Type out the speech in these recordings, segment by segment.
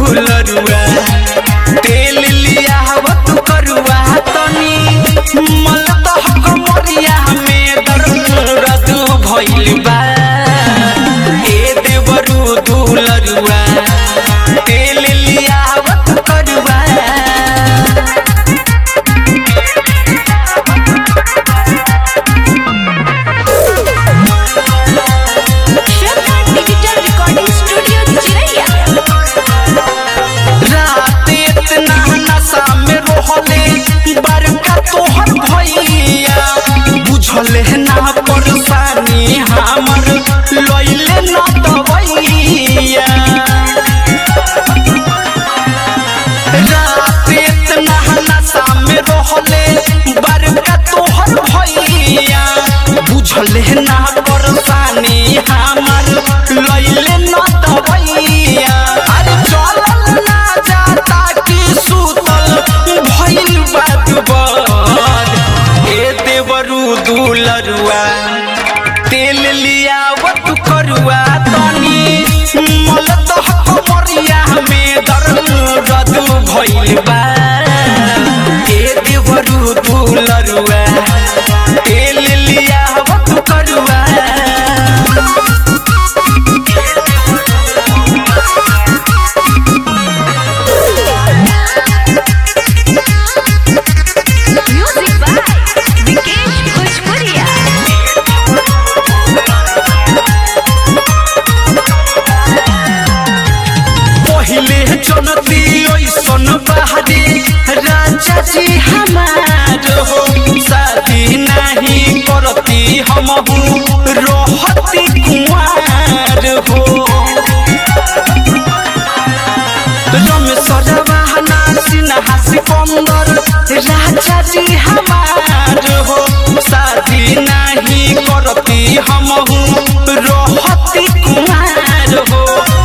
दुलरुआ तेल लिया तू करुआ तनी मलदह कमरिया में दर्द भइल बा ए देवरू दुलरुआ तेल लिया तू करुआ बुझले ना परेशानी हमर लइले ना दवैया रात इतना नशा में रहले बरका तोहर भैया बुझले ना परेशानी हमर लइले ना दवैया अरे चलल ना जाता कि सुतल भइल बात बर ए देवरू दुलरुआ तेल लिया तू करुआ तनी मलदह कमरिया में दर्द भइल बा ए देवरू दुलरुआ तेल लिया तू करुआ जनती ओइसन बहारी राजा जी हमार हो शादी नहीं करती हमहू रहती कुंवार हो रमेशरवा नासिना सिकंदर राजा जी हमार हो शादी नहीं करती हमहू रहती कुंवार हो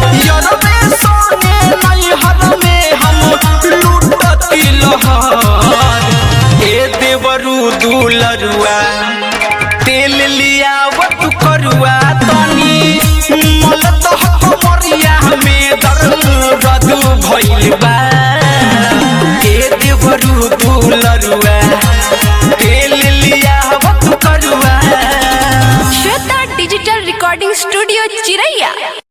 दुलरुआ तेल लिया तू करुआ तनी मलदह कमरिया में दर्द भइल बा ए देवरू दुलरुआ तेल लिया तू करुआ श्वेता डिजिटल रिकॉर्डिंग स्टूडियो चिरैया।